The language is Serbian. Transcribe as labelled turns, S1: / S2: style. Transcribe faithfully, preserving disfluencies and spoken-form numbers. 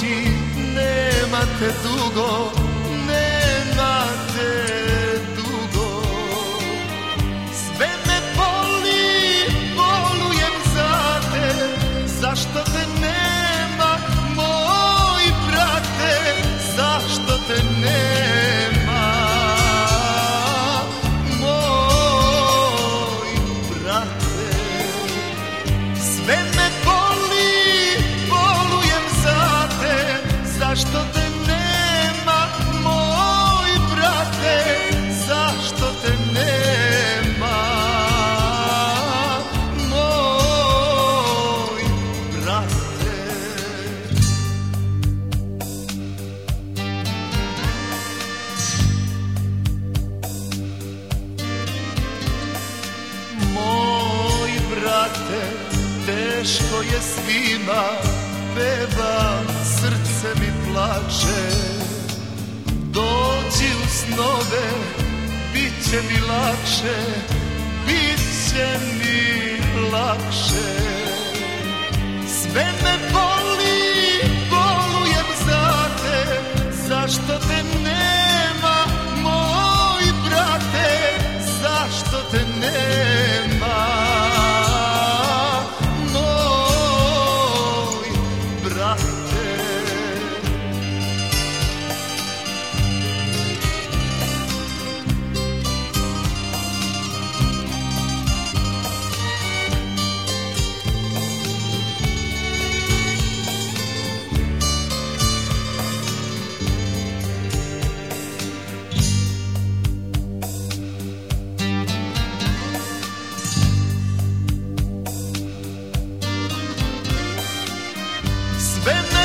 S1: pomoći nemate dugo, nemate dugo. Sve me boli, bolujem za te, zašto te nema, moj brate, zašto te nema, moj brate. Sve me boli, bolujem za te, zašto te nema, moj brate, zašto te nema, moj brate. Moj brate, teško je svima, pevam, srce mi plače. Dođi u snove, bit će mi lakše, bit će mi lakše. Sve me boli, bolujem za te, zašto te nema, moj brate, zašto te nema, moj brate. Sve me